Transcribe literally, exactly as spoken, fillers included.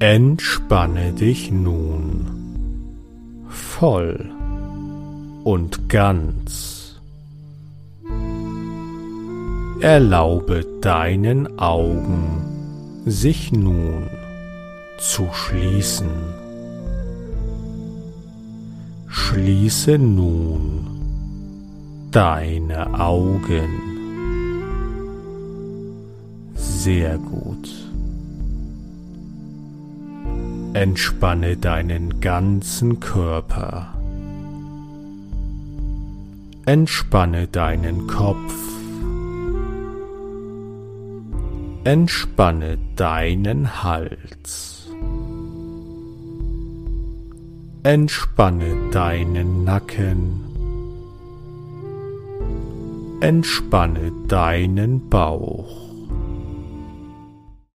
Entspanne dich nun voll und ganz. Erlaube deinen Augen, sich nun zu schließen. Schließe nun deine Augen. Sehr gut. Entspanne deinen ganzen Körper. Entspanne deinen Kopf. Entspanne deinen Hals. Entspanne deinen Nacken. Entspanne deinen Bauch.